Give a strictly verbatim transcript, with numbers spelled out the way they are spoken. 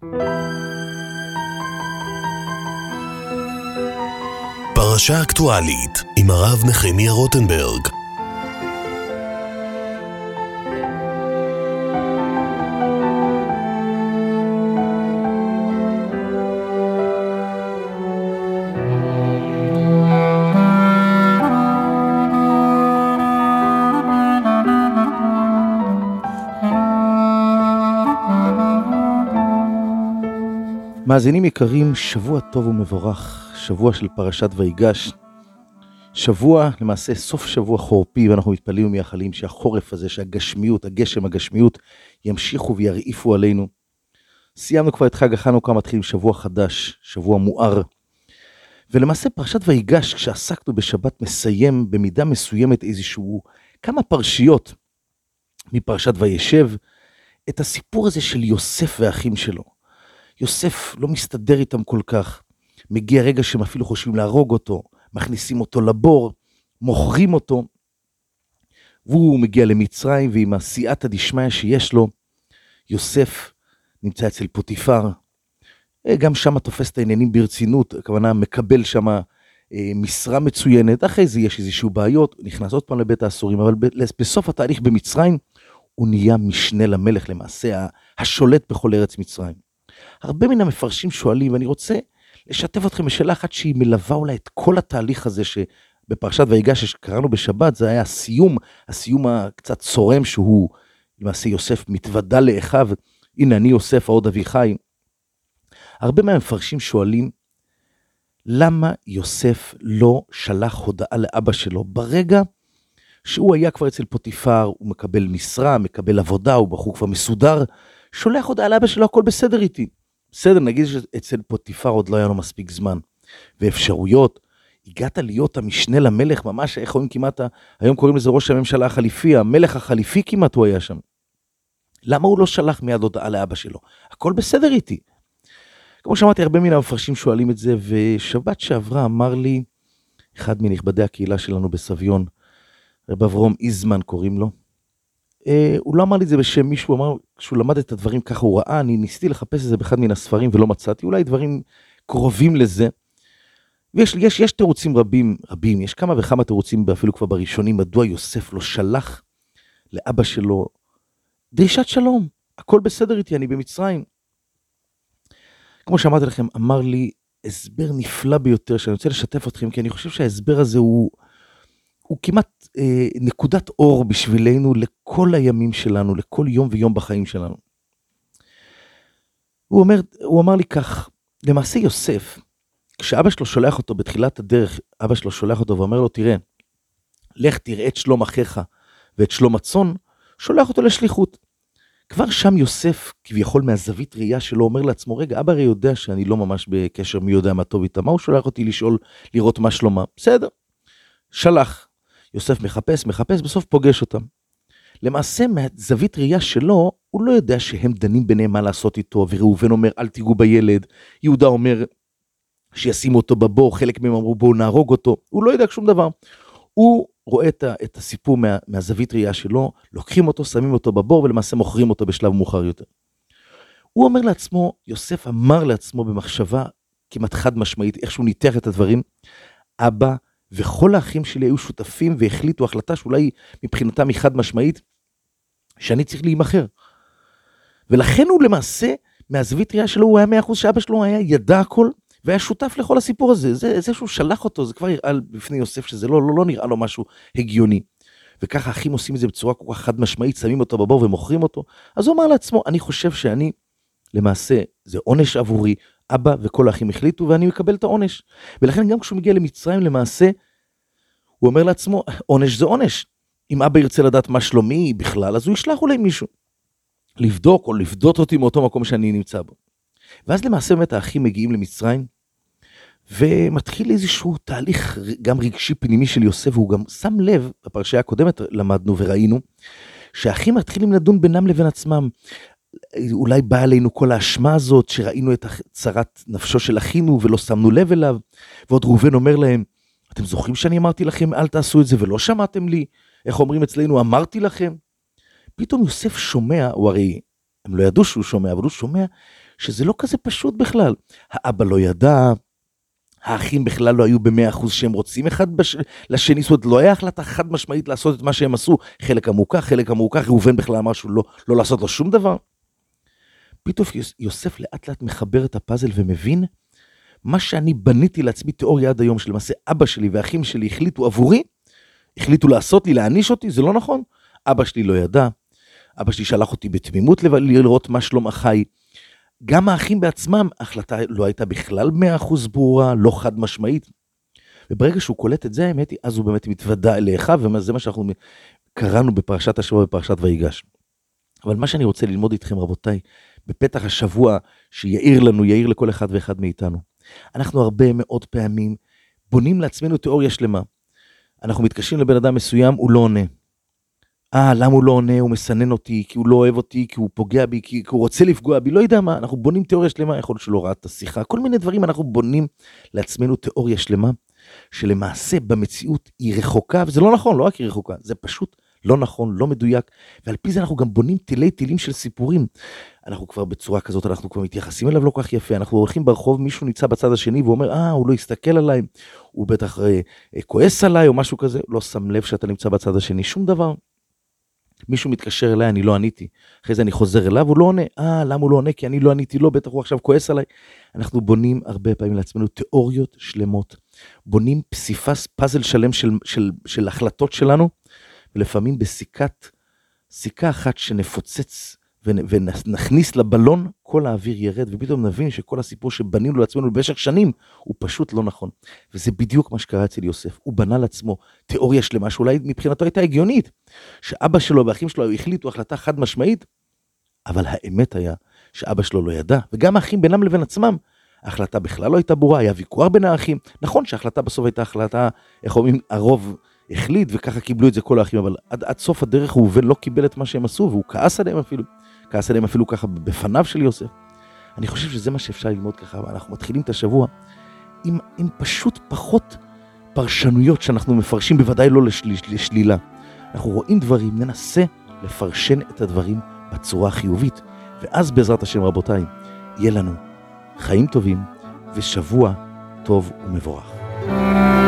פרשה אקטואלית עם הרב נחמיה רוטנברג. מאזינים יקרים, שבוע טוב ומבורך, שבוע של פרשת ויגש, שבוע למעשה סוף שבוע חורפי, ואנחנו מתפללים ומייחלים שהחורף הזה, שהגשמיות, הגשם, הגשמיות ימשיכו וירעיפו עלינו. סיימנו כבר את חג החנוכה, מתחילים שבוע חדש, שבוע מואר, ולמעשה פרשת ויגש, כשעסקנו בשבת, מסיים במידה מסוימת איזשהו כמה פרשיות מפרשת וישב, את הסיפור הזה של יוסף והאחים שלו. יוסף לא מסתדר איתם כל כך, מגיע רגע שהם אפילו חושבים להרוג אותו, מכניסים אותו לבור, מוכרים אותו, והוא מגיע למצרים, ועם הסייעתא דשמיא שיש לו, יוסף נמצא אצל פוטיפר, גם שם תופס את העניינים ברצינות, הכוונה מקבל שם משרה מצוינת, אחרי זה יש איזשהו בעיות, נכנס עוד פעם לבית האסורים, אבל בסוף התהליך במצרים, הוא נהיה משנה למלך למעשה, השולט בכל ארץ מצרים. הרבה מן המפרשים שואלים, ואני רוצה לשתף אתכם בשאלה אחת שהיא מלווה אולי את כל התהליך הזה שבפרשת ויגש שקראנו בשבת, זה היה הסיום, הסיום הקצת צורם שהוא למעשה יוסף מתוודע לאחיו, הנה אני יוסף העוד אביחי. הרבה מהמפרשים שואלים, למה יוסף לא שלח הודעה לאבא שלו ברגע שהוא היה כבר אצל פוטיפר, הוא מקבל משרה, מקבל עבודה, הוא בחור כבר מסודר, שולח הודעה לאבא שלו, הכל בסדר איתי. בסדר, נגיד שאצל פוטיפר עוד לא היה לו מספיק זמן. ואפשרויות, הגעת להיות המשנה למלך, ממש, איך רואים כמעט, היום קוראים לזה ראש הממשלה החליפי, המלך החליפי כמעט הוא היה שם. למה הוא לא שלח מיד הודעה לאבא שלו? הכל בסדר איתי. כמו שאמרתי, הרבה מן המפרשים שואלים את זה, ושבת שעברה אמר לי, אחד מנכבדי הקהילה שלנו בסביון, רב אברום איזמן קוראים לו, Uh, הוא לא אמר לי את זה בשם מישהו, הוא אמר, כשהוא למד את הדברים ככה הוא ראה, אני ניסיתי לחפש את זה באחד מן הספרים ולא מצאתי, אולי דברים קרובים לזה, ויש יש, יש תירוצים רבים, רבים, יש כמה וכמה תירוצים אפילו כבר בראשונים, מדוע יוסף לא שלח לאבא שלו דרישת שלום, הכל בסדר איתי, אני במצרים. כמו שאמרתי לכם, אמר לי הסבר נפלא ביותר, שאני רוצה לשתף אתכם, כי אני חושב שההסבר הזה הוא, הוא כמעט אה, נקודת אור בשבילנו לכל הימים שלנו, לכל יום ויום בחיים שלנו. הוא אומר, הוא אמר לי כך, למעשה יוסף, כשאבא שלו שולח אותו בתחילת הדרך, אבא שלו שולח אותו ואומר לו, תראה, לך תראה את שלום אחיך ואת שלום הצאן, שולח אותו לשליחות. כבר שם יוסף, כביכול מהזווית ראייה שלו, אומר לעצמו, רגע, אבא הרי יודע שאני לא ממש בקשר מי יודע מה טוב איתה, מה הוא שולח אותי לשאול, לראות מה שלומה? בסדר, שלח. יוסף מחפש, מחפש, בסוף פוגש אותם. למעשה, מהזווית ראייה שלו, הוא לא יודע שהם דנים ביניהם מה לעשות איתו, וראובן אומר, אל תיגעו בילד, יהודה אומר, שישימו אותו בבור, חלק מהם אמרו, בואו נהרוג אותו, הוא לא יודע שום דבר. הוא רואה את, ה, את הסיפור מה, מהזווית ראייה שלו, לוקחים אותו, שמים אותו בבור, ולמעשה מוכרים אותו בשלב מאוחר יותר. הוא אומר לעצמו, יוסף אמר לעצמו במחשבה, כמעט חד משמעית, איך שהוא ניתח את הדברים, אבא, וכל האחים שלי היו שותפים והחליטו החלטה שאולי מבחינתם היא חד משמעית, שאני צריך להימחר. ולכן הוא למעשה, מהזווית ראייה שלו, הוא היה מאה אחוז שאבא שלו היה ידע הכל, והיה שותף לכל הסיפור הזה. זה, זה שהוא שלח אותו, זה כבר יראה בפני יוסף שזה לא, לא, לא נראה לו משהו הגיוני. וככה האחים עושים את זה בצורה כל כך חד משמעית, שמים אותו בבור ומוכרים אותו. אז הוא אמר לעצמו, אני חושב שאני, למעשה, זה עונש עבורי, אבא וכל האחים החליטו, ואני מקבל את העונש. ולכן גם כשהוא מגיע למצרים, למעשה, הוא אומר לעצמו, עונש זה עונש. אם אבא ירצה לדעת מה שלומי בכלל, אז הוא ישלח אולי מישהו. לבדוק או לבדות אותי מאותו מקום שאני נמצא בו. ואז למעשה באמת האחים מגיעים למצרים, ומתחיל איזשהו תהליך גם רגשי פנימי של יוסף, והוא גם שם לב, בפרשיה הקודמת למדנו וראינו, שהאחים מתחילים לדון בינם לבין עצמם, אולי בא עלינו כל האשמה הזאת, שראינו את צרת נפשו של אחינו, ולא שמנו לב אליו, ועוד ראובן אומר להם, אתם זוכרים שאני אמרתי לכם, אל תעשו את זה, ולא שמעתם לי? איך אומרים אצלנו, אמרתי לכם? פתאום יוסף שומע, הוא הרי, הם לא ידעו שהוא שומע, אבל הוא שומע, שזה לא כזה פשוט בכלל. האבא לא ידע, האחים בכלל לא היו במאה אחוז שהם רוצים אחד בש... לשני, זאת אומרת, לא היה החלטה חד משמעית לעשות את מה שהם עשו, חלק אמרו כך, חלק אמרו כך, ראובן בכלל אמר שהוא לא, לא לעשות לו שום דבר. פתאום יוסף לאט לאט מחבר את הפאזל ומבין, מה שאני בניתי לעצמי תיאוריה עד היום, שלמעשה אבא שלי והאחים שלי החליטו עבורי, החליטו לעשות לי, להעניש אותי, זה לא נכון. אבא שלי לא ידע, אבא שלי שלח אותי בתמימות לראות מה שלום אחי, גם האחים בעצמם, ההחלטה לא הייתה בכלל מאה אחוז ברורה, לא חד משמעית. וברגע שהוא קולט את זה, האמת היא, אז הוא באמת מתוודע אליך, וזה מה שאנחנו קראנו בפרשת השבוע, בפרשת ויגש. אבל מה שאני רוצה ללמוד איתכם, רבותיי, בפתח השבוע, שיעיר לנו, יעיר לכל אחד ואחד מאיתנו. אנחנו הרבה מאוד פעמים בונים לעצמנו תיאוריה שלמה. אנחנו מתקשרים לבן אדם מסוים, הוא לא עונה. אה, למה הוא לא עונה? הוא מסנן אותי, כי הוא לא אוהב אותי, כי הוא פוגע בי, כי הוא רוצה לפגוע בי, לא יודע מה, אנחנו בונים תיאוריה שלמה, יכול להיות שלא ראה את השיחה, כל מיני דברים אנחנו בונים לעצמנו תיאוריה שלמה, שלמעשה במציאות היא רחוקה, וזה לא נכון, לא רק היא רחוקה, זה פשוט לא נכון, לא מדויק, ועל פי זה אנחנו גם בונים תילי תילים של סיפורים, אנחנו כבר בצורה כזאת, אנחנו כבר מתייחסים אליו לא כל כך יפה, אנחנו הולכים ברחוב, מישהו נמצא בצד השני, והוא אומר, אה, הוא לא יסתכל עליי, הוא בטח אה, כועס עליי, או משהו כזה, לא שם לב שאתה נמצא בצד השני, שום דבר. מישהו מתקשר אליי, אני לא עניתי. אחרי זה אני חוזר אליו, הוא לא עונה. אה, למה הוא לא עונה? כי אני לא עניתי לו, בטח הוא עכשיו כועס עליי. אנחנו בונים הרבה פעמים לעצמנו תיאוריות שלמות. בונים פסיפס, פאזל שלם של, של, של החלטות שלנו, ולפעמים בסיכת, סיכה אחת שנפוצץ ונכניס לבלון, כל האוויר ירד, ופתאום נבין שכל הסיפור שבנינו לעצמנו במשך שנים, הוא פשוט לא נכון. וזה בדיוק מה שקרה אצל יוסף. הוא בנה לעצמו תיאוריה שלמה, שאולי מבחינתו הייתה הגיונית, שאבא שלו והאחים שלו החליטו החלטה חד משמעית, אבל האמת היה שאבא שלו לא ידע, וגם האחים בינם לבין עצמם, ההחלטה בכלל לא הייתה ברורה, היה ויכוח בין האחים. נכון שההחלטה בסוף הייתה החלטה, איך אומרים, הרוב החליט, וככה קיבלו את זה כל האחים, אבל עד, עד סוף הדרך ראובן לא קיבל את מה שהם עשו, והוא כעס עליהם אפילו. כעס עליהם אפילו ככה בפניו של יוסף. אני חושב שזה מה שאפשר ללמוד ככה, ואנחנו מתחילים את השבוע עם, עם פשוט פחות פרשנויות שאנחנו מפרשים, בוודאי לא לשל, לשלילה. אנחנו רואים דברים, ננסה לפרשן את הדברים בצורה חיובית, ואז בעזרת השם רבותיי, יהיה לנו חיים טובים ושבוע טוב ומבורך.